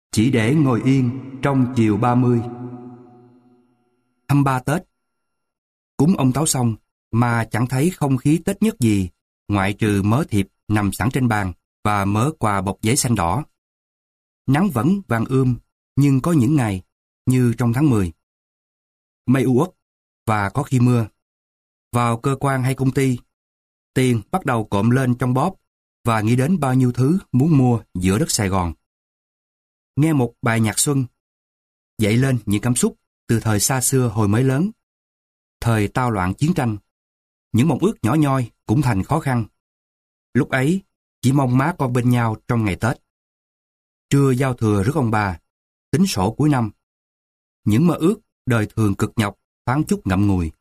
chỉ để ngồi yên trong chiều 30. Hăm ba Tết. Cúng ông Táo xong mà chẳng thấy không khí Tết nhất gì, ngoại trừ mớ thiệp nằm sẵn trên bàn và mớ quà bọc giấy xanh đỏ. Nắng vẫn vàng nhưng có những ngày, như trong tháng 10, mây u uất và có khi mưa. Vào cơ quan hay công ty, tiền bắt đầu cộm lên trong bóp và nghĩ đến bao nhiêu thứ muốn mua giữa đất Sài Gòn. Nghe một bài nhạc xuân, dậy lên những cảm xúc từ thời xa xưa hồi mới lớn, thời tao loạn chiến tranh. Những mong ước nhỏ nhoi cũng thành khó khăn. Lúc ấy, chỉ mong má con bên nhau trong ngày Tết. Trưa giao thừa rước ông bà, tính sổ cuối năm. Những mơ ước đời thường cực nhọc thoáng chút ngậm ngùi.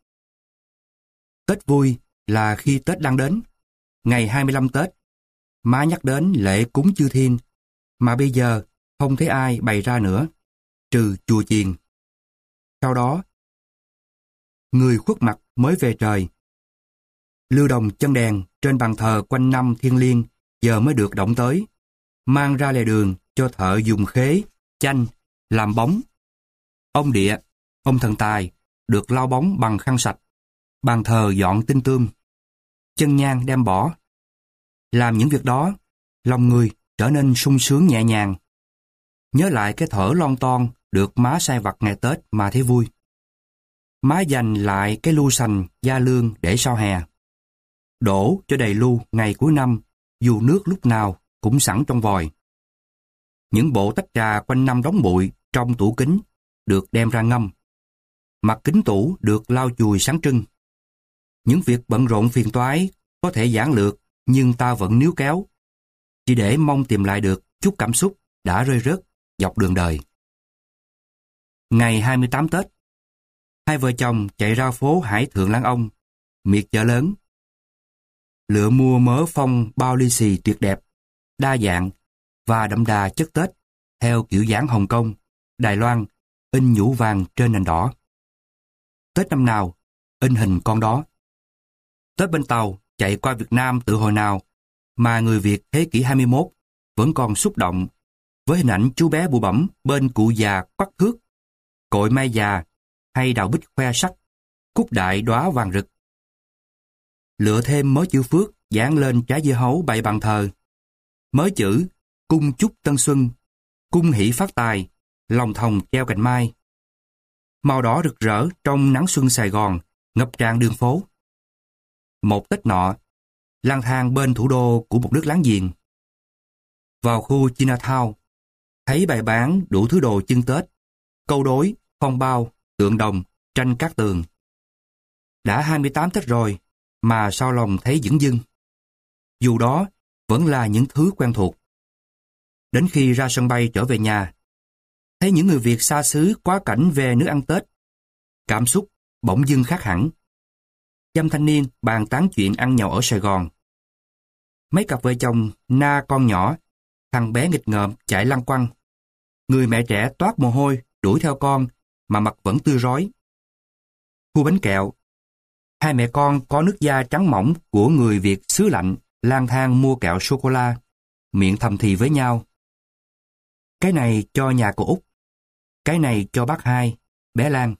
Tết vui là khi Tết đang đến. Ngày 25 Tết, má nhắc đến lễ cúng chư thiên, mà bây giờ không thấy ai bày ra nữa, trừ chùa chiền. Sau đó, người khuất mặt mới về trời. Lưu đồng chân đèn trên bàn thờ quanh năm thiêng liêng giờ mới được động tới, mang ra lề đường cho thợ dùng khế, chanh, làm bóng. Ông địa, ông thần tài được lau bóng bằng khăn sạch, bàn thờ dọn tinh tươm, chân nhang đem bỏ. Làm những việc đó, lòng người trở nên sung sướng nhẹ nhàng. Nhớ lại cái thở lon ton được má sai vặt ngày Tết mà thấy vui. Má dành lại cái lu sành gia lương để sau hè. Đổ cho đầy lu ngày cuối năm, dù nước lúc nào cũng sẵn trong vòi. Những bộ tách trà quanh năm đóng bụi trong tủ kính được đem ra ngâm. Mặt kính tủ được lau chùi sáng trưng. Những việc bận rộn phiền toái có thể giản lược, nhưng ta vẫn níu kéo, chỉ để mong tìm lại được chút cảm xúc đã rơi rớt dọc đường đời. Ngày 28 Tết, hai vợ chồng chạy ra phố Hải Thượng Lãn Ông, miệt chợ lớn. Lựa mua mớ phong bao lì xì tuyệt đẹp, đa dạng và đậm đà chất Tết theo kiểu dáng Hồng Kông, Đài Loan, in nhũ vàng trên nền đỏ. Tết năm nào, in hình con đó. Tết bên Tàu chạy qua Việt Nam từ hồi nào mà người Việt thế kỷ 21 vẫn còn xúc động với hình ảnh chú bé bụ bẫm bên cụ già quắt thước, cội mai già hay đào bích khoe sắc, cúc đại đóa vàng rực. Lựa thêm mớ chữ phước dán lên trái dưa hấu bày bàn thờ. Mớ chữ cung chúc tân xuân, cung hỷ phát tài, lòng thòng treo cành mai. Màu đỏ rực rỡ trong nắng xuân Sài Gòn ngập tràn đường phố. Một Tết nọ, lang thang bên thủ đô của một nước láng giềng. Vào khu Chinatown, thấy bày bán đủ thứ đồ chưng Tết, câu đối, phong bao, tượng đồng, tranh cát tường. Đã 28 Tết rồi, mà sao lòng thấy dửng dưng. Dù đó vẫn là những thứ quen thuộc. Đến khi ra sân bay trở về nhà, thấy những người Việt xa xứ quá cảnh về nước ăn Tết, cảm xúc bỗng dưng khác hẳn. Dăm thanh niên bàn tán chuyện ăn nhậu ở Sài Gòn. Mấy cặp vợ chồng na con nhỏ, thằng bé nghịch ngợm chạy lăng quăng. Người mẹ trẻ toát mồ hôi đuổi theo con mà mặt vẫn tươi rói. Khu bánh kẹo, hai mẹ con có nước da trắng mỏng của người Việt xứ lạnh lang thang mua kẹo sô-cô-la, miệng thầm thì với nhau. Cái này cho nhà cô Út, cái này cho bác hai, bé Lan.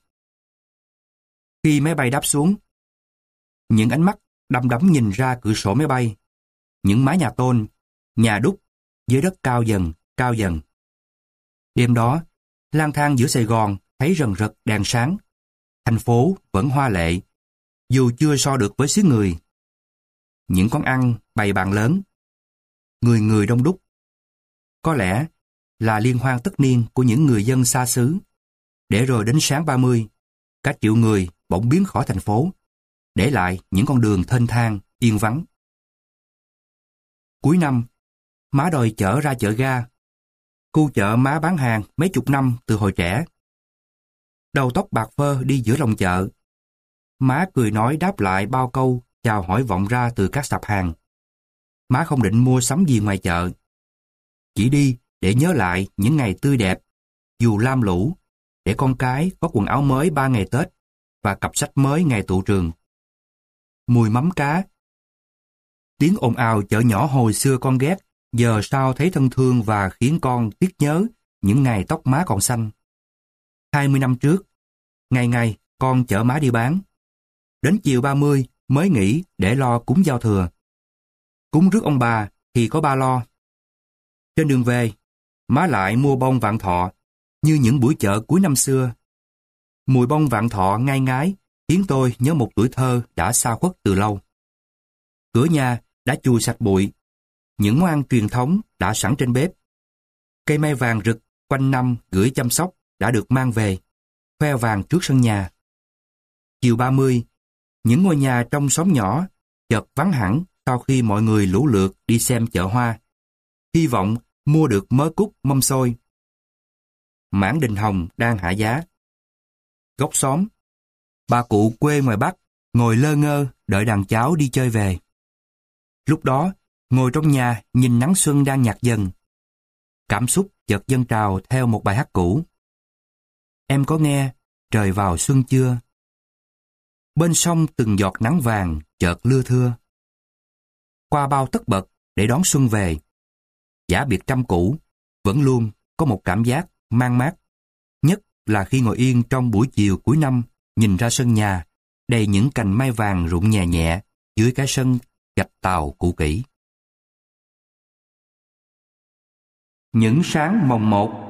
Khi máy bay đáp xuống, những ánh mắt đăm đắm nhìn ra cửa sổ máy bay, những mái nhà tôn, nhà đúc dưới đất cao dần, cao dần. Đêm đó, lang thang giữa Sài Gòn thấy rần rật đèn sáng. Thành phố vẫn hoa lệ, dù chưa so được với xứ người. Những quán ăn bày bàn lớn, người người đông đúc. Có lẽ là liên hoan tất niên của những người dân xa xứ. Để rồi đến sáng 30, cả triệu người bỗng biến khỏi thành phố, để lại những con đường thênh thang, yên vắng. Cuối năm, má đòi chở ra chợ ga. Khu chợ má bán hàng mấy chục năm từ hồi trẻ. Đầu tóc bạc phơ đi giữa lòng chợ. Má cười nói đáp lại bao câu chào hỏi vọng ra từ các sạp hàng. Má không định mua sắm gì ngoài chợ. Chỉ đi để nhớ lại những ngày tươi đẹp, dù lam lũ, để con cái có quần áo mới 3 ngày Tết và cặp sách mới ngày tụ trường. Mùi mắm cá, tiếng ồn ào chợ nhỏ hồi xưa con ghét, giờ sao thấy thân thương và khiến con tiếc nhớ những ngày tóc má còn xanh. 20 năm trước, ngày ngày con chở má đi bán. Đến chiều 30 mới nghỉ để lo cúng giao thừa. Cúng rước ông bà thì có ba lo. Trên đường về, má lại mua bông vạn thọ như những buổi chợ cuối năm xưa. Mùi bông vạn thọ ngai ngái khiến tôi nhớ một tuổi thơ đã xa khuất từ lâu. Cửa nhà đã chùi sạch bụi, những món ăn truyền thống đã sẵn trên bếp. Cây mai vàng rực quanh năm gửi chăm sóc đã được mang về, khoe vàng trước sân nhà. Chiều 30, những ngôi nhà trong xóm nhỏ chợt vắng hẳn sau khi mọi người lũ lượt đi xem chợ hoa, hy vọng mua được mớ cúc mâm xôi. Mãng đình hồng đang hạ giá. Góc xóm, bà cụ quê ngoài Bắc ngồi lơ ngơ đợi đàn cháu đi chơi về. Lúc đó, ngồi trong nhà nhìn nắng xuân đang nhạt dần. Cảm xúc chợt dâng trào theo một bài hát cũ. Em có nghe Trời vào xuân chưa? Bên sông từng giọt nắng vàng chợt lưa thưa. Qua bao tất bật để đón xuân về. Giả biệt trăm cũ, vẫn luôn có một cảm giác mang mát. Nhất là khi ngồi yên trong buổi chiều cuối năm, nhìn ra sân nhà, đầy những cành mai vàng rụng nhẹ nhẹ dưới cái sân gạch tàu cũ kỹ. Những sáng mồng một.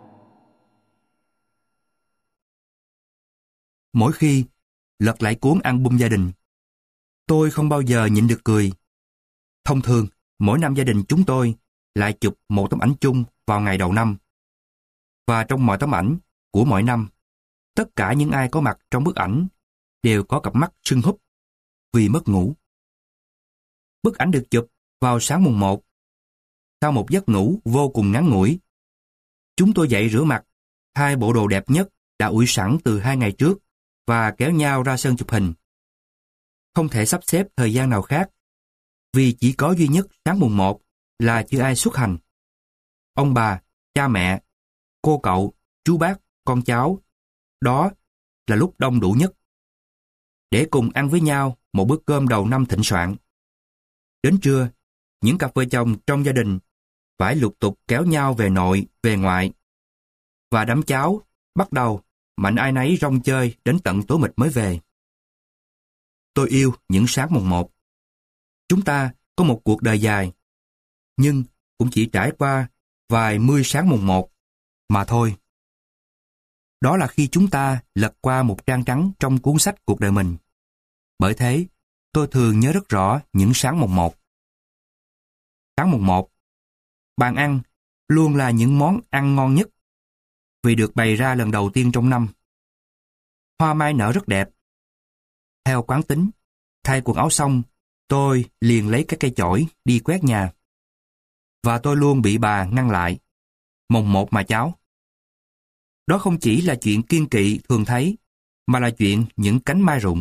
Mỗi khi lật lại cuốn album gia đình, tôi không bao giờ nhịn được cười. Thông thường, mỗi năm gia đình chúng tôi lại chụp một tấm ảnh chung vào ngày đầu năm. Và trong mọi tấm ảnh của mỗi năm, tất cả những ai có mặt trong bức ảnh đều có cặp mắt sưng húp vì mất ngủ. Bức ảnh được chụp vào sáng mùng 1. Sau một giấc ngủ vô cùng ngắn ngủi, chúng tôi dậy rửa mặt, thay bộ đồ đẹp nhất đã ủi sẵn từ 2 ngày trước và kéo nhau ra sân chụp hình. Không thể sắp xếp thời gian nào khác, vì chỉ có duy nhất sáng mùng 1 là chưa ai xuất hành. Ông bà, cha mẹ, cô cậu, chú bác, con cháu, đó là lúc đông đủ nhất. Để cùng ăn với nhau một bữa cơm đầu năm thịnh soạn. Đến trưa, những cặp vợ chồng trong gia đình phải lục tục kéo nhau về nội, về ngoại. Và đám cháu bắt đầu mạnh ai nấy rong chơi đến tận tối mịt mới về. Tôi yêu những sáng mùng 1. Chúng ta có một cuộc đời dài, nhưng cũng chỉ trải qua vài mươi sáng mùng 1 mà thôi. Đó là khi chúng ta lật qua một trang trắng trong cuốn sách cuộc đời mình. Bởi thế, tôi thường nhớ rất rõ những sáng mùng 1. Sáng mùng 1, bàn ăn luôn là những món ăn ngon nhất vì được bày ra lần đầu tiên trong năm. Hoa mai nở rất đẹp. Theo quán tính, thay quần áo xong, tôi liền lấy cái cây chổi đi quét nhà. Và tôi luôn bị bà ngăn lại. Mùng 1 mà cháu. Đó không chỉ là chuyện kiêng kỵ thường thấy, mà là chuyện những cánh mai rụng.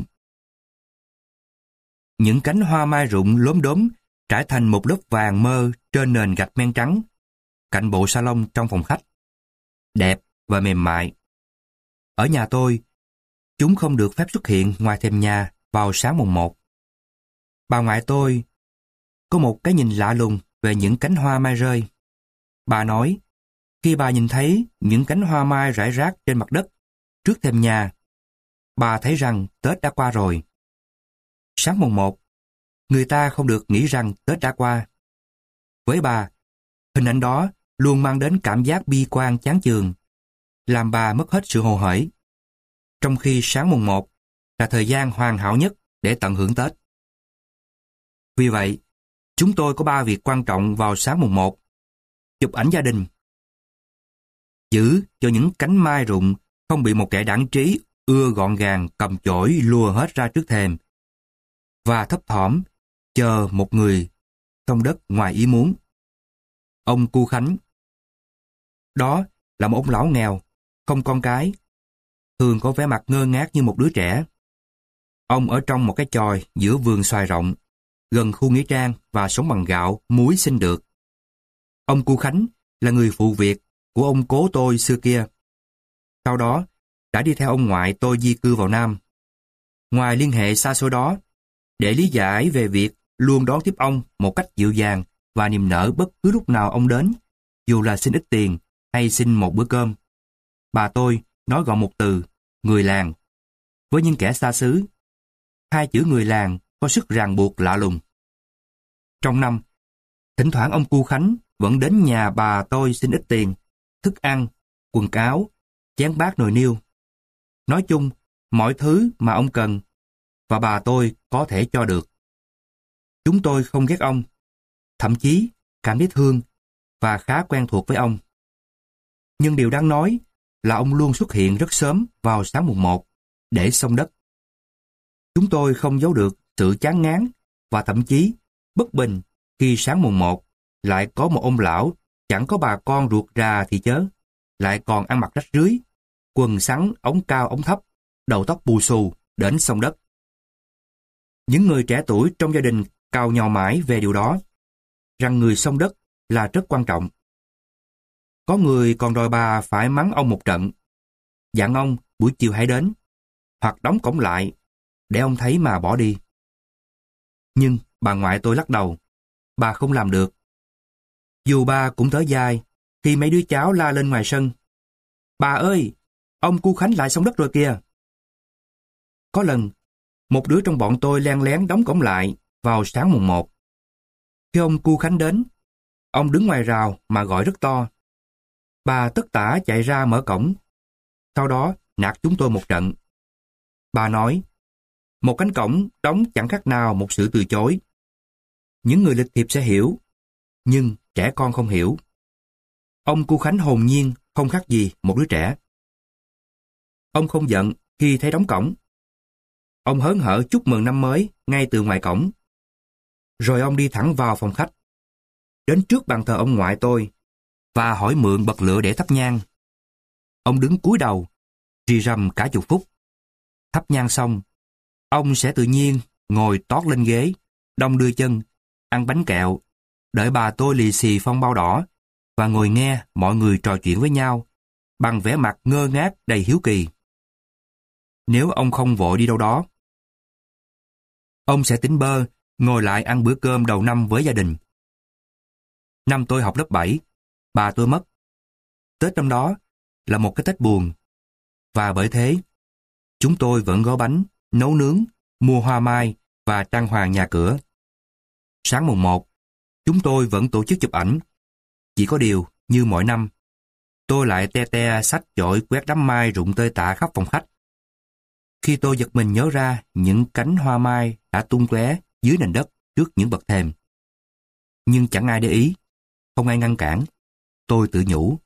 Những cánh hoa mai rụng lốm đốm trải thành một lớp vàng mơ trên nền gạch men trắng, cạnh bộ salon trong phòng khách. Đẹp và mềm mại. Ở nhà tôi, chúng không được phép xuất hiện ngoài thềm nhà vào sáng mùng 1. Bà ngoại tôi có một cái nhìn lạ lùng về những cánh hoa mai rơi. Bà nói, khi bà nhìn thấy những cánh hoa mai rải rác trên mặt đất trước thềm nhà, bà thấy rằng Tết đã qua rồi. Sáng mùng 1, người ta không được nghĩ rằng Tết đã qua. Với bà, hình ảnh đó luôn mang đến cảm giác bi quan chán chường, làm bà mất hết sự hồ hởi. Trong khi sáng mùng 1 là thời gian hoàn hảo nhất để tận hưởng Tết. Vì vậy, chúng tôi có 3 việc quan trọng vào sáng mùng 1. Chụp ảnh gia đình. Giữ cho những cánh mai rụng không bị một kẻ đảng trí ưa gọn gàng cầm chổi lùa hết ra trước thềm. Và thấp thỏm chờ một người trong đất ngoài ý muốn. Ông Cu Khánh. Đó là một ông lão nghèo, không con cái, thường có vẻ mặt ngơ ngác như một đứa trẻ. Ông ở trong một cái chòi giữa vườn xoài rộng, gần khu nghĩa trang và sống bằng gạo, muối xin được. Ông Cu Khánh là người phụ việc của ông cố tôi xưa kia. Sau đó, đã đi theo ông ngoại tôi di cư vào Nam. Ngoài liên hệ xa xôi đó, để lý giải về việc luôn đón tiếp ông một cách dịu dàng và niềm nở bất cứ lúc nào ông đến, dù là xin ít tiền hay xin một bữa cơm. Bà tôi nói gọn một từ, người làng. Với những kẻ xa xứ, hai chữ người làng có sức ràng buộc lạ lùng. Trong năm, thỉnh thoảng ông Cu Khánh vẫn đến nhà bà tôi xin ít tiền, thức ăn, quần áo, chén bát nồi niêu. Nói chung, mọi thứ mà ông cần và bà tôi có thể cho được. Chúng tôi không ghét ông, thậm chí cảm thấy thương và khá quen thuộc với ông. Nhưng điều đáng nói là ông luôn xuất hiện rất sớm vào sáng mùng 1 để xông đất. Chúng tôi không giấu được sự chán ngán và thậm chí bất bình khi sáng mùng 1 lại có một ông lão chẳng có bà con ruột rà thì chớ, lại còn ăn mặc rách rưới, quần sắn ống cao ống thấp, đầu tóc bù xù đến xông đất. Những người trẻ tuổi trong gia đình càu nhàu mãi về điều đó, rằng người xông đất là rất quan trọng. Có người còn đòi bà phải mắng ông một trận, dặn ông buổi chiều hãy đến, hoặc đóng cổng lại để ông thấy mà bỏ đi. Nhưng bà ngoại tôi lắc đầu, bà không làm được. Dù bà cũng thở dài khi mấy đứa cháu la lên ngoài sân, bà ơi, ông Cu Khánh lại xông đất rồi kìa. Có lần, một đứa trong bọn tôi len lén đóng cổng lại vào sáng mùng 1. Khi ông Cu Khánh đến, ông đứng ngoài rào mà gọi rất to. Bà tất tả chạy ra mở cổng, sau đó nạt chúng tôi một trận. Bà nói, một cánh cổng đóng chẳng khác nào một sự từ chối. Những người lịch thiệp sẽ hiểu, nhưng trẻ con không hiểu. Ông Cu Khánh hồn nhiên không khác gì một đứa trẻ. Ông không giận khi thấy đóng cổng. Ông hớn hở chúc mừng năm mới ngay từ ngoài cổng. Rồi ông đi thẳng vào phòng khách, đến trước bàn thờ ông ngoại tôi và hỏi mượn bật lửa để thắp nhang. Ông đứng cúi đầu, rì rầm cả chục phút. Thắp nhang xong, ông sẽ tự nhiên ngồi tót lên ghế, đong đưa chân, ăn bánh kẹo, đợi bà tôi lì xì phong bao đỏ và ngồi nghe mọi người trò chuyện với nhau bằng vẻ mặt ngơ ngác đầy hiếu kỳ. Nếu ông không vội đi đâu đó, ông sẽ tính bơ ngồi lại ăn bữa cơm đầu năm với gia đình. Năm tôi học lớp 7, bà tôi mất. Tết năm đó là một cái Tết buồn, và bởi thế, chúng tôi vẫn gói bánh, nấu nướng, mua hoa mai và trang hoàng nhà cửa. Sáng mùng 1, chúng tôi vẫn tổ chức chụp ảnh. Chỉ có điều, như mọi năm, tôi lại te te xách chổi quét đám mai rụng tơi tả khắp phòng khách. Khi tôi giật mình nhớ ra những cánh hoa mai đã tung tóe dưới nền đất trước những bậc thềm. Nhưng chẳng ai để ý, không ai ngăn cản. Tôi tự nhủ.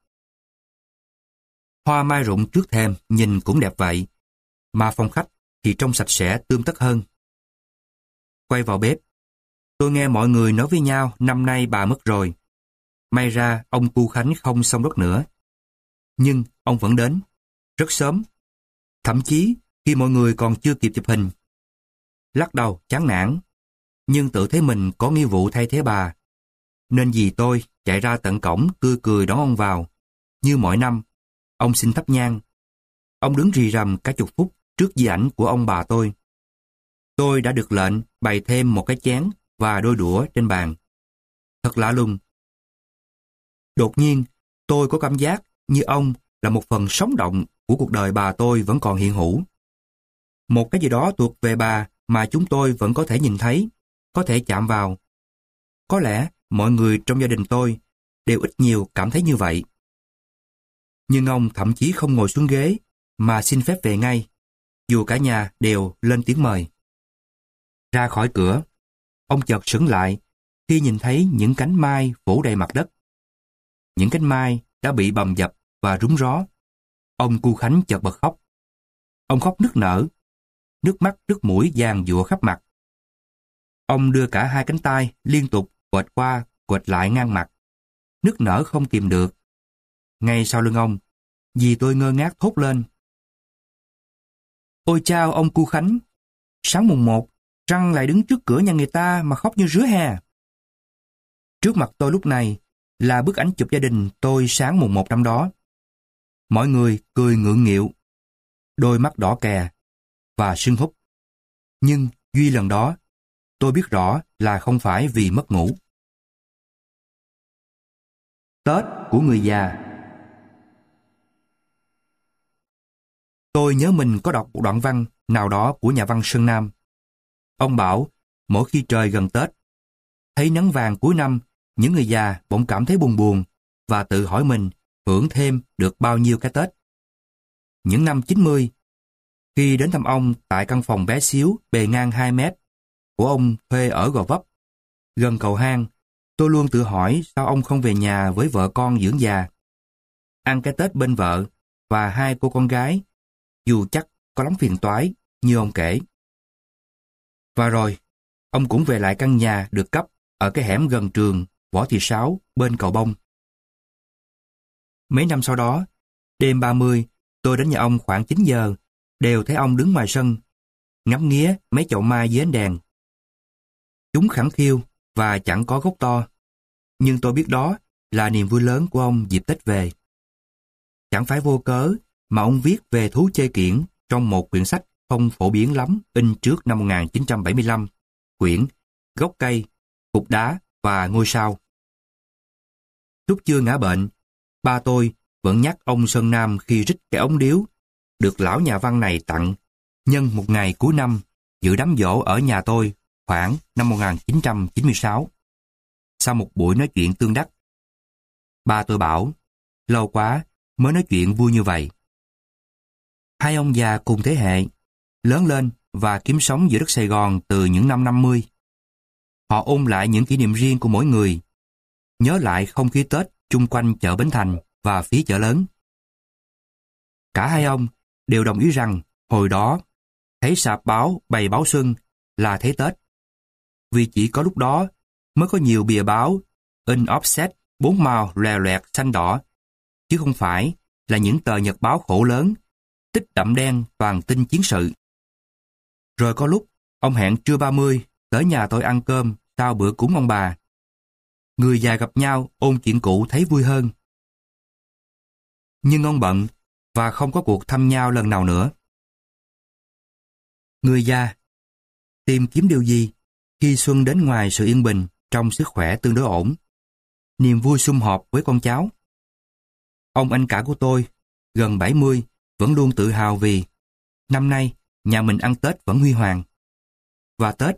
Hoa mai rụng trước thềm nhìn cũng đẹp vậy, mà phòng khách thì trông sạch sẽ tươm tất hơn. Quay vào bếp, tôi nghe mọi người nói với nhau năm nay bà mất rồi. May ra ông Cu Khánh không xông đất nữa. Nhưng ông vẫn đến, rất sớm. Thậm chí khi mọi người còn chưa kịp chụp hình. Lắc đầu chán nản, nhưng tự thấy mình có nghĩa vụ thay thế bà. Nên dì tôi chạy ra tận cổng tươi cười đón ông vào. Như mọi năm, ông xin thắp nhang. Ông đứng rì rầm cả chục phút trước di ảnh của ông bà tôi. Tôi đã được lệnh bày thêm một cái chén và đôi đũa trên bàn. Thật lạ lùng. Đột nhiên, tôi có cảm giác như ông là một phần sống động của cuộc đời bà tôi vẫn còn hiện hữu. Một cái gì đó thuộc về bà mà chúng tôi vẫn có thể nhìn thấy, có thể chạm vào. Có lẽ mọi người trong gia đình tôi đều ít nhiều cảm thấy như vậy. Nhưng ông thậm chí không ngồi xuống ghế mà xin phép về ngay, dù cả nhà đều lên tiếng mời. Ra khỏi cửa, ông chợt sững lại khi nhìn thấy những cánh mai phủ đầy mặt đất. Những cánh mai đã bị bầm dập và rúng ró. Ông Cu Khánh chợt bật khóc. Ông khóc nức nở, nước mắt nước mũi giàn giụa khắp mặt. Ông đưa cả hai cánh tay liên tục quệt qua quệt lại ngang mặt, nức nở không kìm được. Ngay sau lưng ông, dì tôi ngơ ngác thốt lên. Ôi chao ông Cu Khánh, sáng mùng 1, Trăng lại đứng trước cửa nhà người ta mà khóc như rứa hè. Trước mặt tôi lúc này là bức ảnh chụp gia đình tôi sáng mùng 1 năm đó. Mọi người cười ngượng nghịu, đôi mắt đỏ kè và sưng húp. Nhưng duy lần đó, tôi biết rõ là không phải vì mất ngủ. Tết của người già. tôi nhớ mình có đọc một đoạn văn nào đó của nhà văn Sơn Nam. Ông bảo, mỗi khi trời gần Tết, thấy nắng vàng cuối năm, những người già bỗng cảm thấy buồn buồn và tự hỏi mình hưởng thêm được bao nhiêu cái Tết. Những năm 90, khi đến thăm ông tại căn phòng bé xíu bề ngang 2 mét của ông thuê ở Gò Vấp, gần cầu hang, tôi luôn tự hỏi sao ông không về nhà với vợ con dưỡng già, ăn cái Tết bên vợ và 2 cô con gái, dù chắc có lắm phiền toái như ông kể. Và rồi, ông cũng về lại căn nhà được cấp ở cái hẻm gần trường Võ Thị Sáu bên cầu Bông. Mấy năm sau đó, đêm 30, tôi đến nhà ông khoảng 9 giờ, đều thấy ông đứng ngoài sân, ngắm nghía mấy chậu mai dưới ánh đèn. Chúng khẳng khiu và chẳng có gốc to, nhưng tôi biết đó là niềm vui lớn của ông dịp Tết về. Chẳng phải vô cớ mà ông viết về thú chơi kiểng trong một quyển sách không phổ biến lắm in trước năm 1975, quyển Gốc cây, cục đá và ngôi sao. Lúc chưa ngã bệnh, ba tôi vẫn nhắc ông Sơn Nam khi rít cái ống điếu được lão nhà văn này tặng nhân một ngày cuối năm dự đám giỗ ở nhà tôi khoảng năm 1996. Sau một buổi nói chuyện tương đắc, ba tôi bảo, lâu quá mới nói chuyện vui như vậy. Hai ông già cùng thế hệ, lớn lên và kiếm sống giữa đất Sài Gòn từ những năm 50. Họ ôn lại những kỷ niệm riêng của mỗi người, nhớ lại không khí Tết chung quanh chợ Bến Thành và phía chợ lớn. Cả hai ông đều đồng ý rằng hồi đó thấy sạp báo bày báo xuân là thấy Tết, vì chỉ có lúc đó mới có nhiều bìa báo in offset 4 màu lòe loẹt xanh đỏ, chứ không phải là những tờ nhật báo khổ lớn tích đậm đen toàn tin chiến sự. Rồi có lúc ông hẹn trưa 30 tới nhà tôi ăn cơm sau bữa cúng ông bà. Người già gặp nhau ôn chuyện cũ thấy vui hơn. Nhưng ông bận và không có cuộc thăm nhau lần nào nữa. Người già tìm kiếm điều gì khi xuân đến ngoài sự yên bình trong sức khỏe tương đối ổn, niềm vui sum họp với con cháu. Ông anh cả của tôi, gần 70, vẫn luôn tự hào vì năm nay nhà mình ăn Tết vẫn huy hoàng. Và Tết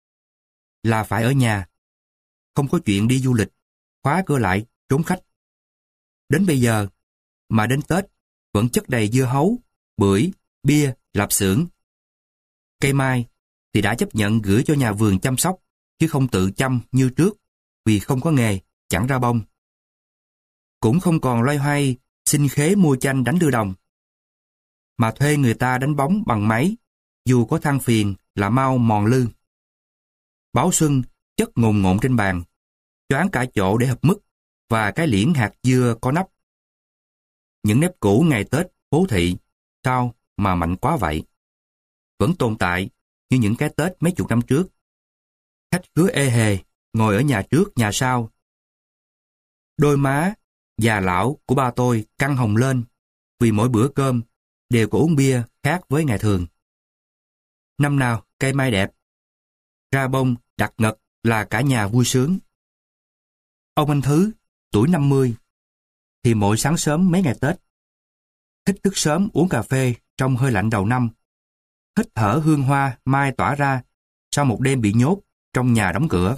là phải ở nhà, không có chuyện đi du lịch, khóa cửa lại, trốn khách. Đến bây giờ, mà đến Tết vẫn chất đầy dưa hấu, bưởi, bia, lạp xưởng. Cây mai thì đã chấp nhận gửi cho nhà vườn chăm sóc, chứ không tự chăm như trước, vì không có nghề, chẳng ra bông. Cũng không còn loay hoay xin khế mua chanh đánh đưa đồng, mà thuê người ta đánh bóng bằng máy, dù có than phiền là mau mòn lư. Báo xuân chất ngồn ngộn trên bàn, choáng cả chỗ để hộp mứt và cái liễn hạt dưa có nắp. Những nếp cũ ngày Tết phố thị, sao mà mạnh quá vậy? Vẫn tồn tại như những cái Tết mấy chục năm trước. Khách khứa ê hề, ngồi ở nhà trước nhà sau. Đôi má già lão của ba tôi căng hồng lên vì mỗi bữa cơm đều có uống bia khác với ngày thường. Năm nào cây mai đẹp, ra bông đặt ngật là cả nhà vui sướng. Ông anh Thứ, tuổi 50, thì mỗi sáng sớm mấy ngày Tết, thích thức sớm uống cà phê trong hơi lạnh đầu năm, hít thở hương hoa mai tỏa ra sau một đêm bị nhốt trong nhà đóng cửa.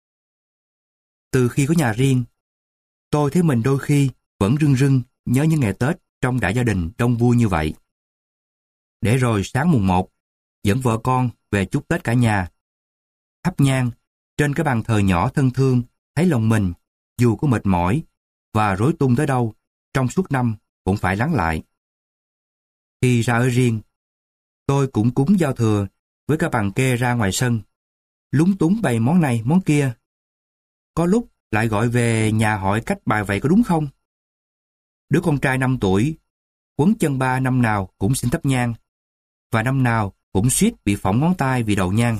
Từ khi có nhà riêng, tôi thấy mình đôi khi vẫn rưng rưng nhớ những ngày Tết trong đại gia đình đông vui như vậy. Để rồi sáng mùng 1, dẫn vợ con về chúc Tết cả nhà. Thắp nhang trên cái bàn thờ nhỏ thân thương, thấy lòng mình, dù có mệt mỏi và rối tung tới đâu, trong suốt năm cũng phải lắng lại. Khi ra ở riêng, tôi cũng cúng giao thừa với cái bàn kê ra ngoài sân, lúng túng bày món này món kia. Có lúc lại gọi về nhà hỏi cách bài vậy có đúng không? Đứa con trai 5 tuổi, quấn chân ba năm nào cũng xin thắp nhang, và năm nào cũng suýt bị phỏng ngón tay vì đầu nhang.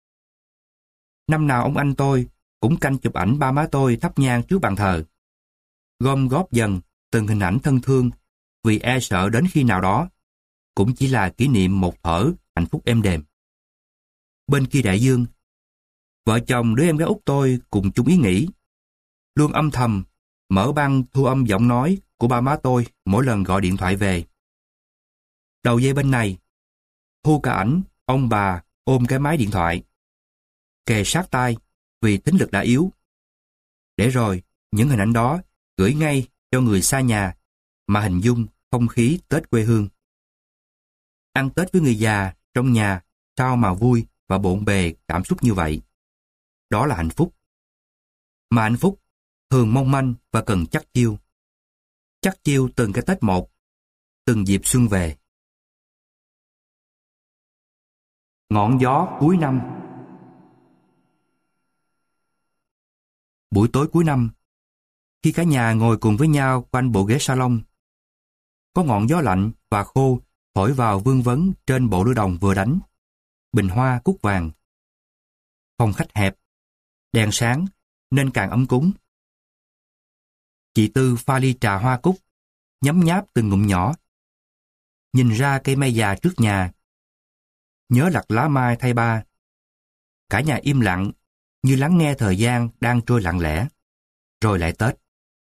Năm nào ông anh tôi cũng canh chụp ảnh ba má tôi thắp nhang trước bàn thờ, gom góp dần từng hình ảnh thân thương, vì e sợ đến khi nào đó cũng chỉ là kỷ niệm một thở hạnh phúc êm đềm. Bên kia đại dương, vợ chồng đứa em gái út tôi cùng chung ý nghĩ, luôn âm thầm mở băng thu âm giọng nói của ba má tôi mỗi lần gọi điện thoại về. Đầu dây bên này, thu cả ảnh, ông bà ôm cái máy điện thoại, kề sát tai vì thính lực đã yếu. Để rồi, những hình ảnh đó gửi ngay cho người xa nhà mà hình dung không khí Tết quê hương. Ăn Tết với người già trong nhà sao mà vui và bộn bề cảm xúc như vậy. Đó là hạnh phúc. Mà hạnh phúc thường mong manh và cần chắc chiêu. Chắc chiêu từng cái Tết một, từng dịp xuân về. Ngọn gió cuối năm. Buổi tối cuối năm, khi cả nhà ngồi cùng với nhau quanh bộ ghế salon, có ngọn gió lạnh và khô thổi vào vương vấn trên bộ lư đồng vừa đánh, bình hoa cúc vàng. Phòng khách hẹp, đèn sáng nên càng ấm cúng. Chị Tư pha ly trà hoa cúc, nhấm nháp từng ngụm nhỏ. Nhìn ra cây mai già trước nhà, nhớ lặt lá mai thay ba. Cả nhà im lặng như lắng nghe thời gian đang trôi lặng lẽ. Rồi lại Tết.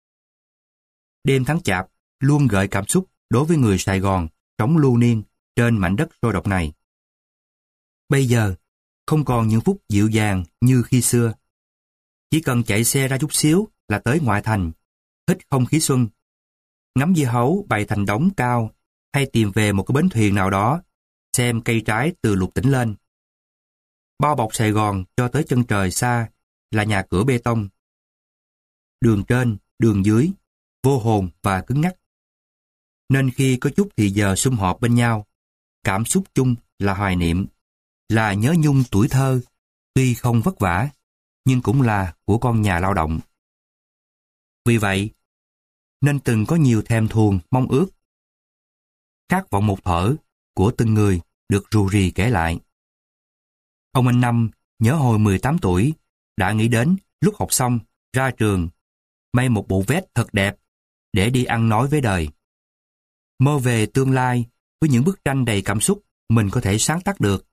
Đêm tháng Chạp luôn gợi cảm xúc đối với người Sài Gòn sống lưu niên trên mảnh đất sôi động này. Bây giờ, không còn những phút dịu dàng như khi xưa. Chỉ cần chạy xe ra chút xíu là tới ngoại thành, hít không khí xuân, ngắm dưa hấu bày thành đống cao, hay tìm về một cái bến thuyền nào đó, xem cây trái từ lục tỉnh lên. Bao bọc Sài Gòn cho tới chân trời xa là nhà cửa bê tông. Đường trên, đường dưới, vô hồn và cứng ngắc. Nên khi có chút thì giờ sum họp bên nhau, cảm xúc chung là hoài niệm, là nhớ nhung tuổi thơ, tuy không vất vả, nhưng cũng là của con nhà lao động. Vì vậy, nên từng có nhiều thèm thuồng mong ước. Khát vọng một thở của từng người được rù rì kể lại. Ông anh Năm nhớ hồi 18 tuổi đã nghĩ đến lúc học xong, ra trường, may một bộ vest thật đẹp để đi ăn nói với đời. Mơ về tương lai với những bức tranh đầy cảm xúc mình có thể sáng tác được.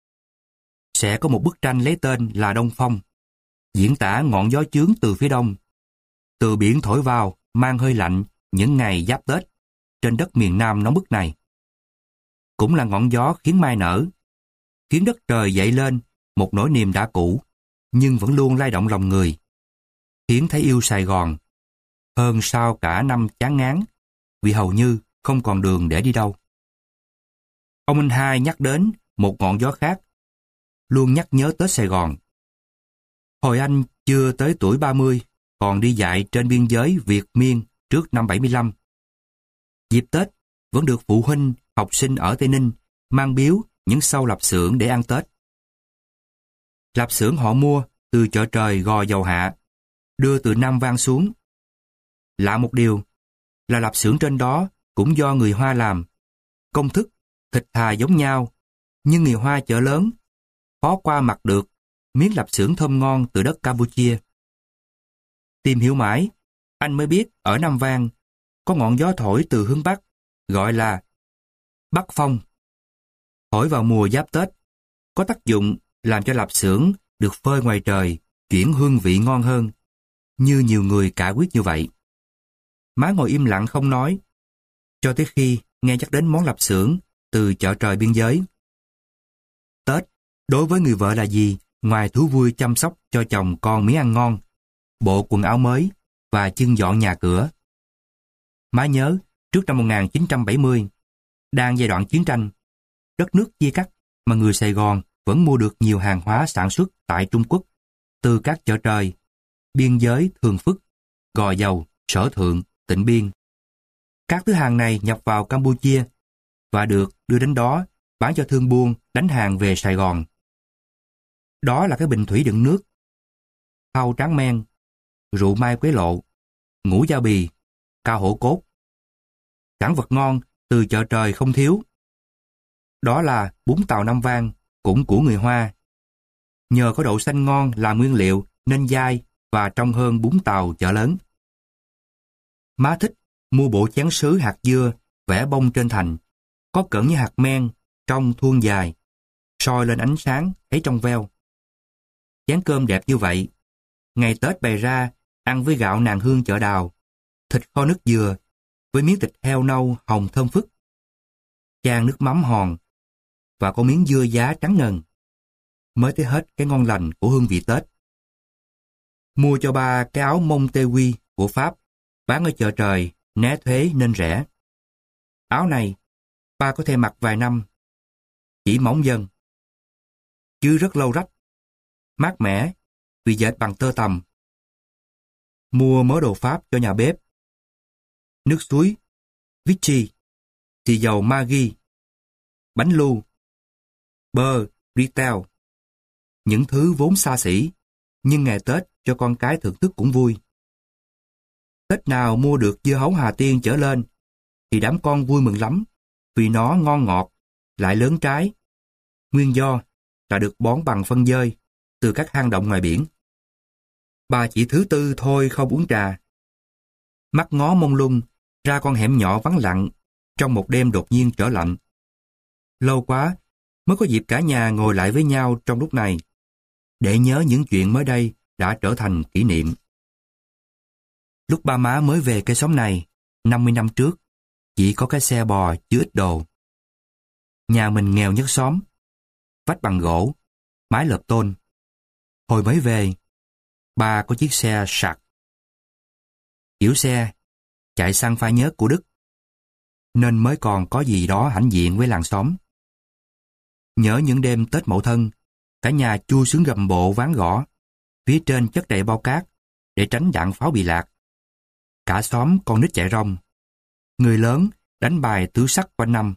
Sẽ có một bức tranh lấy tên là Đông Phong, diễn tả ngọn gió chướng từ phía đông, từ biển thổi vào mang hơi lạnh những ngày giáp Tết trên đất miền Nam nóng bức này. Cũng là ngọn gió khiến mai nở, khiến đất trời dậy lên một nỗi niềm đã cũ, nhưng vẫn luôn lay động lòng người, khiến thấy yêu Sài Gòn hơn sau cả năm chán ngán, vì hầu như không còn đường để đi đâu. Ông anh hai nhắc đến một ngọn gió khác, luôn nhắc nhớ Tết Sài Gòn. Hồi anh chưa tới tuổi 30, còn đi dạy trên biên giới Việt Miên trước năm 75. Dịp Tết, vẫn được phụ huynh, học sinh ở Tây Ninh mang biếu những sâu lạp xưởng để ăn Tết. Lạp xưởng họ mua từ chợ trời Gò Dầu Hạ, đưa từ Nam Vang xuống. Lạ một điều là lạp xưởng trên đó cũng do người Hoa làm. Công thức, thịt thà giống nhau, nhưng người Hoa chợ lớn khó qua mặt được miếng lạp xưởng thơm ngon từ đất Campuchia. Tìm hiểu mãi, anh mới biết ở Nam Vang có ngọn gió thổi từ hướng Bắc, gọi là Bắc Phong. Thổi vào mùa giáp Tết, có tác dụng làm cho lạp xưởng được phơi ngoài trời chuyển hương vị ngon hơn, như nhiều người cả quyết như vậy. Má ngồi im lặng không nói, cho tới khi nghe nhắc đến món lạp xưởng từ chợ trời biên giới. Tết, đối với người vợ là gì, ngoài thú vui chăm sóc cho chồng con miếng ăn ngon, bộ quần áo mới và chưng dọn nhà cửa. Má nhớ, trước năm 1970, đang giai đoạn chiến tranh, đất nước chia cắt mà người Sài Gòn vẫn mua được nhiều hàng hóa sản xuất tại Trung Quốc, từ các chợ trời, biên giới Thường Phước, Gò Dầu, Sở Thượng, Tịnh Biên. Các thứ hàng này nhập vào Campuchia và được đưa đến đó bán cho thương buôn đánh hàng về Sài Gòn. Đó là cái bình thủy đựng nước, thau tráng men, rượu mai quế lộ, ngũ gia bì, cao hổ cốt. Sản vật ngon từ chợ trời không thiếu. Đó là bún tàu Nam Vang, cũng của người Hoa. Nhờ có đậu xanh ngon làm nguyên liệu nên dai và trong hơn bún tàu chợ lớn. Má thích mua bộ chén sứ hạt dưa vẽ bông trên thành, có cỡ như hạt men, trong thuôn dài, soi lên ánh sáng thấy trong veo. Chén cơm đẹp như vậy, ngày Tết bày ra ăn với gạo nàng hương chợ đào, thịt kho nước dừa với miếng thịt heo nâu hồng thơm phức. chan nước mắm hòn và có miếng dưa giá trắng ngần. Mới thấy hết cái ngon lành của hương vị Tết. Mua cho ba cái áo Monteui của Pháp, bán ở chợ trời, né thuế nên rẻ. Áo này, ba có thể mặc vài năm, chỉ mỏng dần, chứ rất lâu rách, mát mẻ vì dệt bằng tơ tằm. Mua mớ đồ Pháp cho nhà bếp, nước suối, Vichy, xì dầu Maggi, bánh lu, bơ, retail, những thứ vốn xa xỉ, nhưng ngày Tết cho con cái thưởng thức cũng vui. Tết nào mua được dưa hấu Hà Tiên trở lên, thì đám con vui mừng lắm, vì nó ngon ngọt, lại lớn trái. Nguyên do là được bón bằng phân dơi từ các hang động ngoài biển. Bà chỉ thứ tư thôi không uống trà. Mắt ngó mông lung ra con hẻm nhỏ vắng lặng trong một đêm đột nhiên trở lạnh. Lâu quá mới có dịp cả nhà ngồi lại với nhau trong lúc này, để nhớ những chuyện mới đây đã trở thành kỷ niệm. Lúc ba má mới về cái xóm này, 50 năm trước, chỉ có cái xe bò chứa ít đồ. Nhà mình nghèo nhất xóm, vách bằng gỗ, mái lợp tôn. Hồi mới về, ba có chiếc xe sạc. Kiểu xe chạy sang phai nhớt của Đức, nên mới còn có gì đó hãnh diện với làng xóm. Nhớ những đêm Tết Mậu Thân, cả nhà chui xuống gầm bộ ván gõ, phía trên chất đầy bao cát để tránh đạn pháo bị lạc. Cả xóm con nít chạy rong, người lớn đánh bài tứ sắc quanh năm.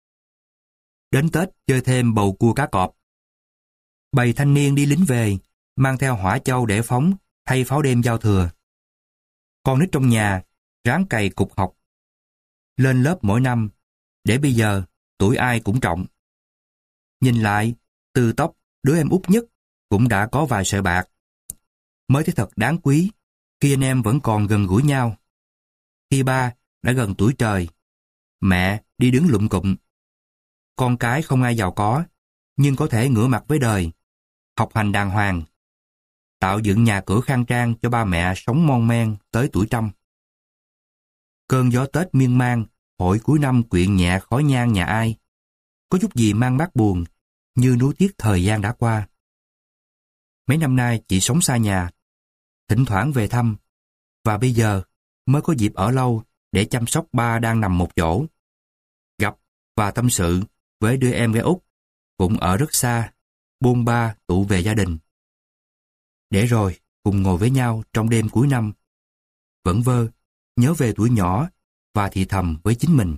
Đến Tết chơi thêm bầu cua cá cọp. Bầy thanh niên đi lính về, mang theo hỏa châu để phóng thay pháo đêm giao thừa. Con nít trong nhà ráng cày cục học, lên lớp mỗi năm, để bây giờ tuổi ai cũng trọng. Nhìn lại, từ tóc đứa em út nhất cũng đã có vài sợi bạc. Mới thấy thật đáng quý khi anh em vẫn còn gần gũi nhau. Khi ba đã gần tuổi trời, mẹ đi đứng lụm cụm. Con cái không ai giàu có, nhưng có thể ngửa mặt với đời, học hành đàng hoàng, tạo dựng nhà cửa khang trang cho ba mẹ sống mon men tới tuổi trăm. Cơn gió Tết miên man, hội cuối năm quyện nhẹ khói nhang nhà ai. Có chút gì mang mát buồn, như nuối tiếc thời gian đã qua. Mấy năm nay chị sống xa nhà, thỉnh thoảng về thăm, và bây giờ mới có dịp ở lâu để chăm sóc ba đang nằm một chỗ. Gặp và tâm sự với đứa em gái út, cũng ở rất xa, bôn ba tụ về gia đình. Để rồi cùng ngồi với nhau trong đêm cuối năm, vẩn vơ, nhớ về tuổi nhỏ và thì thầm với chính mình.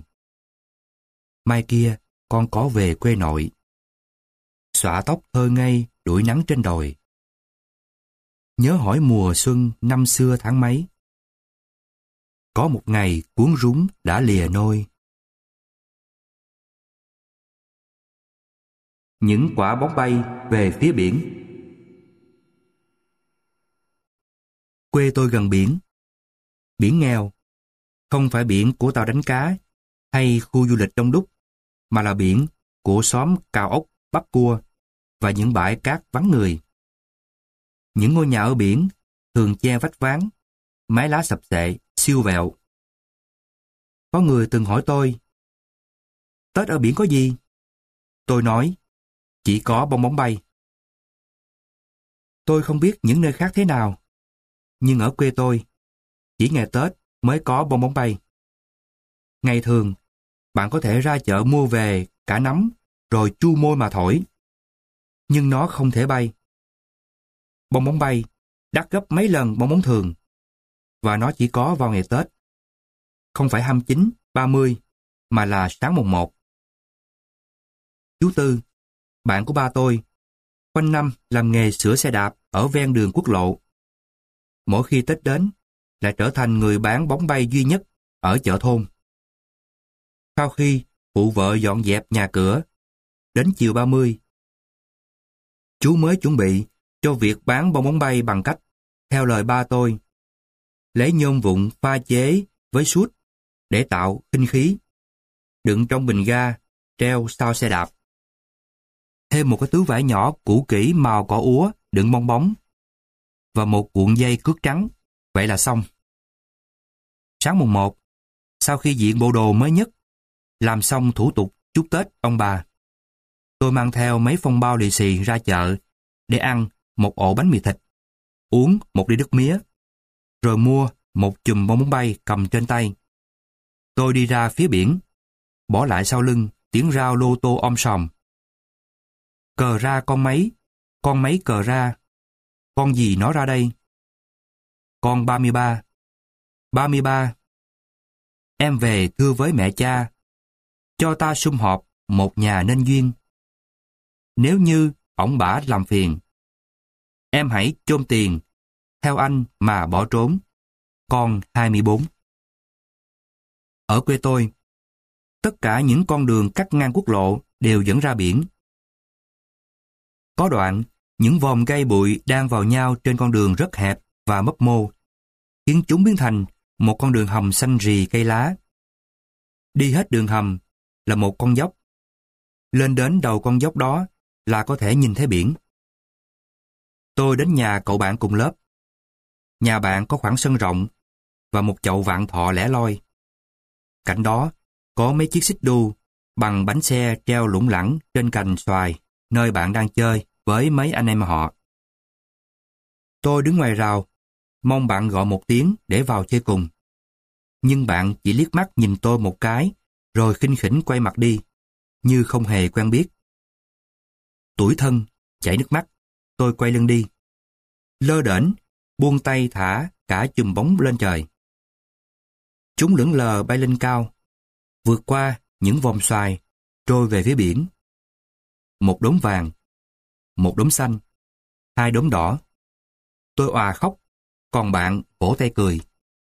Mai kia con có về quê nội. Xõa tóc thơ ngây đuổi nắng trên đồi. Nhớ hỏi mùa xuân năm xưa tháng mấy. Có một ngày cuốn rúng đã lìa nôi. Những quả bóng bay về phía biển. Quê tôi gần biển. Biển nghèo, không phải biển của tàu đánh cá hay khu du lịch Đông Đúc, mà là biển của xóm cào ốc, bắt cua và những bãi cát vắng người. Những ngôi nhà ở biển thường che vách ván, mái lá sập xệ, siêu vẹo. Có người từng hỏi tôi, Tết ở biển có gì? Tôi nói, chỉ có bong bóng bay. Tôi không biết những nơi khác thế nào, nhưng ở quê tôi, chỉ ngày Tết mới có bong bóng bay. Ngày thường, bạn có thể ra chợ mua về cả nắm rồi chu môi mà thổi. Nhưng nó không thể bay. Bong bóng bay đắt gấp mấy lần bong bóng thường, và nó chỉ có vào ngày Tết. Không phải 29, 30, mà là sáng mùng 1. Chú Tư, bạn của ba tôi, quanh năm làm nghề sửa xe đạp ở ven đường quốc lộ. Mỗi khi Tết đến, lại trở thành người bán bóng bay duy nhất ở chợ thôn. Sau khi phụ vợ dọn dẹp nhà cửa, đến chiều 30, chú mới chuẩn bị cho việc bán bong bóng bay bằng cách, theo lời ba tôi, lấy nhôm vụn pha chế với sút để tạo sinh khí, đựng trong bình ga, treo sau xe đạp. Thêm một cái túi vải nhỏ cũ kỹ màu cỏ úa đựng bong bóng và một cuộn dây cước trắng, vậy là xong. Sáng mùng 1, sau khi diện bộ đồ mới nhất, làm xong thủ tục Chúc Tết ông bà. Tôi mang theo mấy phong bao lì xì ra chợ để ăn một ổ bánh mì thịt, uống một ly nước mía, rồi mua một chùm bong bóng bay cầm trên tay. Tôi đi ra phía biển, bỏ lại sau lưng tiếng rao lô tô om sòm. Cờ ra con mấy cờ ra, con gì nó ra đây? Con 33. 33. Em về thưa với mẹ cha, cho ta sum họp một nhà nên duyên. Nếu như ổng bả làm phiền, em hãy chôn tiền, theo anh mà bỏ trốn. Con 24. Ở quê tôi, tất cả những con đường cắt ngang quốc lộ đều dẫn ra biển. Có đoạn, những vòm cây bụi đan vào nhau trên con đường rất hẹp và mấp mô, khiến chúng biến thành một con đường hầm xanh rì cây lá. Đi hết đường hầm là một con dốc. Lên đến đầu con dốc đó là có thể nhìn thấy biển. Tôi đến nhà cậu bạn cùng lớp. Nhà bạn có khoảng sân rộng và một chậu vạn thọ lẻ loi. Cạnh đó có mấy chiếc xích đu bằng bánh xe treo lủng lẳng trên cành xoài nơi bạn đang chơi với mấy anh em họ. Tôi đứng ngoài rào, mong bạn gọi một tiếng để vào chơi cùng. Nhưng bạn chỉ liếc mắt nhìn tôi một cái, rồi khinh khỉnh quay mặt đi, như không hề quen biết. Tủi thân, chảy nước mắt, tôi quay lưng đi. Lơ đễnh, buông tay thả cả chùm bóng lên trời. Chúng lững lờ bay lên cao, vượt qua những vòm xoài, trôi về phía biển. Một đốm vàng, một đốm xanh, hai đốm đỏ. Tôi òa khóc, còn bạn vỗ tay cười.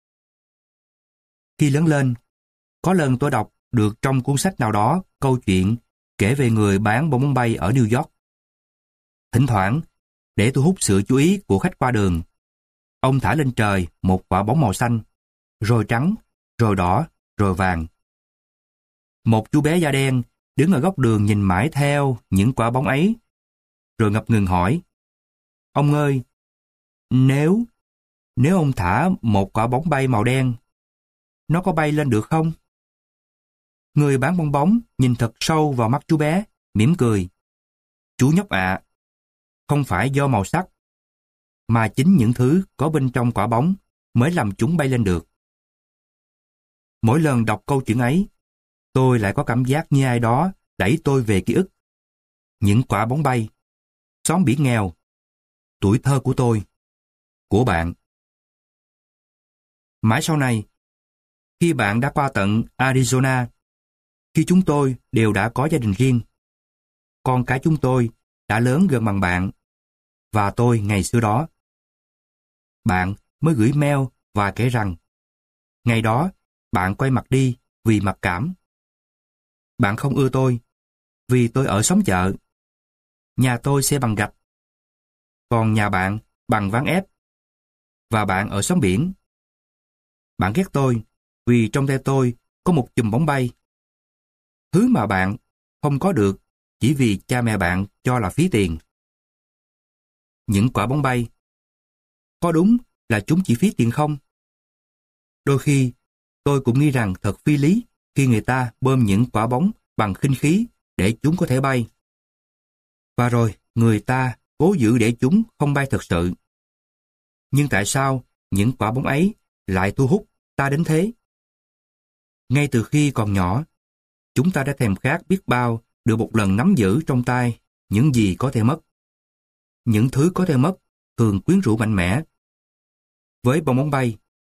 Khi lớn lên, có lần tôi đọc được trong cuốn sách nào đó câu chuyện kể về người bán bong bóng bay ở New York. Thỉnh thoảng, để thu hút sự chú ý của khách qua đường, ông thả lên trời một quả bóng màu xanh, rồi trắng, rồi đỏ, rồi vàng. Một chú bé da đen đứng ở góc đường nhìn mãi theo những quả bóng ấy, rồi ngập ngừng hỏi: "Ông ơi, nếu ông thả một quả bóng bay màu đen, nó có bay lên được không?" Người bán bong bóng nhìn thật sâu vào mắt chú bé, mỉm cười: "Chú nhóc ạ, không phải do màu sắc, mà chính những thứ có bên trong quả bóng mới làm chúng bay lên được." Mỗi lần đọc câu chuyện ấy, tôi lại có cảm giác như ai đó đẩy tôi về ký ức. Những quả bóng bay, xóm biển nghèo, tuổi thơ của tôi, của bạn. Mãi sau này, khi bạn đã qua tận Arizona, khi chúng tôi đều đã có gia đình riêng, con cái chúng tôi đã lớn gần bằng bạn và tôi ngày xưa đó, bạn mới gửi mail và kể rằng ngày đó bạn quay mặt đi vì mặc cảm. Bạn không ưa tôi vì tôi ở xóm chợ. Nhà tôi xây bằng gạch, còn nhà bạn bằng ván ép, và bạn ở xóm biển. Bạn ghét tôi vì trong tay tôi có một chùm bóng bay, thứ mà bạn không có được chỉ vì cha mẹ bạn cho là phí tiền. Những quả bóng bay, có đúng là chúng chỉ phí tiền không? Đôi khi, tôi cũng nghĩ rằng thật phi lý khi người ta bơm những quả bóng bằng khinh khí để chúng có thể bay. Và rồi, người ta cố giữ để chúng không bay thật sự. Nhưng tại sao những quả bóng ấy lại thu hút ta đến thế? Ngay từ khi còn nhỏ, chúng ta đã thèm khát biết bao được một lần nắm giữ trong tay những gì có thể mất. Những thứ có thể mất thường quyến rũ mạnh mẽ. Với bong bóng bay,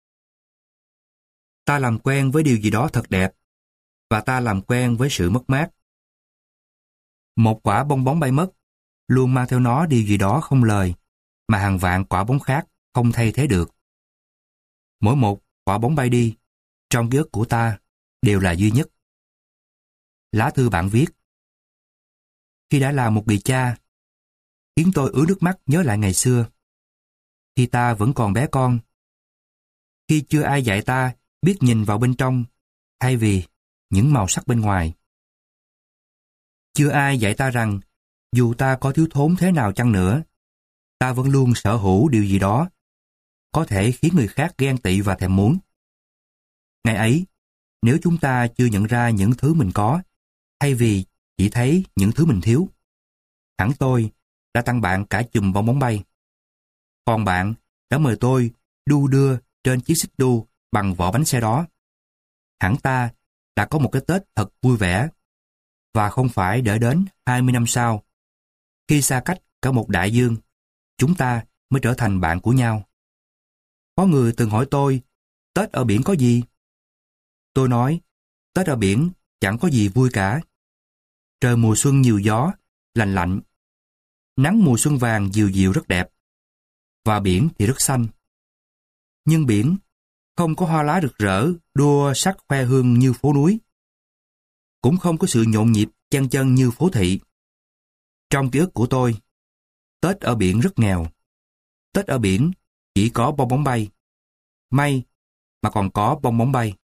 ta làm quen với điều gì đó thật đẹp, và ta làm quen với sự mất mát. Một quả bong bóng bay mất luôn mang theo nó điều gì đó không lời mà hàng vạn quả bóng khác không thay thế được. Mỗi một quả bóng bay đi, trong ký ức của ta đều là duy nhất. Lá thư bạn viết: "Khi đã là một người cha, khiến tôi ứa nước mắt nhớ lại ngày xưa. Khi ta vẫn còn bé con. Khi chưa ai dạy ta biết nhìn vào bên trong, thay vì những màu sắc bên ngoài. Chưa ai dạy ta rằng, dù ta có thiếu thốn thế nào chăng nữa, ta vẫn luôn sở hữu điều gì đó có thể khiến người khác ghen tị và thèm muốn. Ngày ấy, nếu chúng ta chưa nhận ra những thứ mình có, thay vì chỉ thấy những thứ mình thiếu. Hẳn tôi đã tặng bạn cả chùm bong bóng bay. Còn bạn đã mời tôi đu đưa trên chiếc xích đu bằng vỏ bánh xe đó. Hẳn ta đã có một cái Tết thật vui vẻ, và không phải đợi đến 20 năm sau, khi xa cách cả một đại dương, chúng ta mới trở thành bạn của nhau. Có người từng hỏi tôi, Tết ở biển có gì? Tôi nói, Tết ở biển chẳng có gì vui cả. Trời mùa xuân nhiều gió, lành lạnh. Nắng mùa xuân vàng dịu dịu rất đẹp. Và biển thì rất xanh. Nhưng biển không có hoa lá rực rỡ, đua sắc khoe hương như phố núi. Cũng không có sự nhộn nhịp chen chân như phố thị. Trong ký ức của tôi, Tết ở biển rất nghèo. Tết ở biển chỉ có bong bóng bay. May mà còn có bong bóng bay.